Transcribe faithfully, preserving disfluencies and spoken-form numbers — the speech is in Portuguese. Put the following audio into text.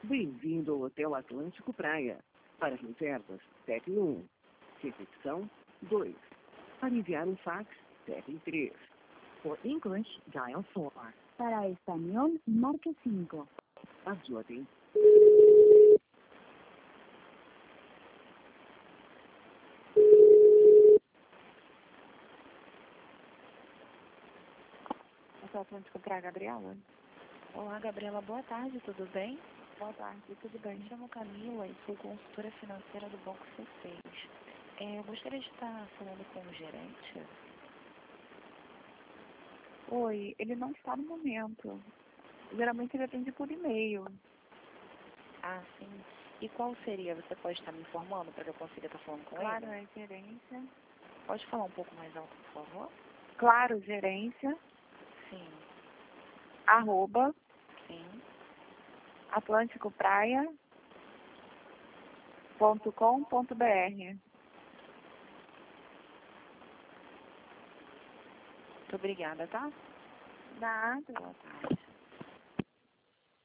Bem-vindo ao Hotel Atlântico Praia. Para reservas, tecle um. Recepção, dois. Para enviar um fax, tecle três. For English, dial four. Para español, marque cinco. Aguardem. Hotel Atlântico Praia, Gabriela? Olá, Gabriela. Boa tarde, tudo bem? Boa tarde, tudo bem? Me chamo Camila e sou consultora financeira do Banco C seis. É, eu gostaria de estar falando com o gerente. Oi, ele não está no momento. Geralmente ele atende por e-mail. Ah, sim. E qual seria? Você pode estar me informando para que eu consiga estar falando com Claro, ele? é gerência. Pode falar um pouco mais alto, por favor? Claro, gerência, Sim, arroba, sim. atlânticopraia ponto com ponto br. Muito obrigada, tá? Nada. Boa tarde.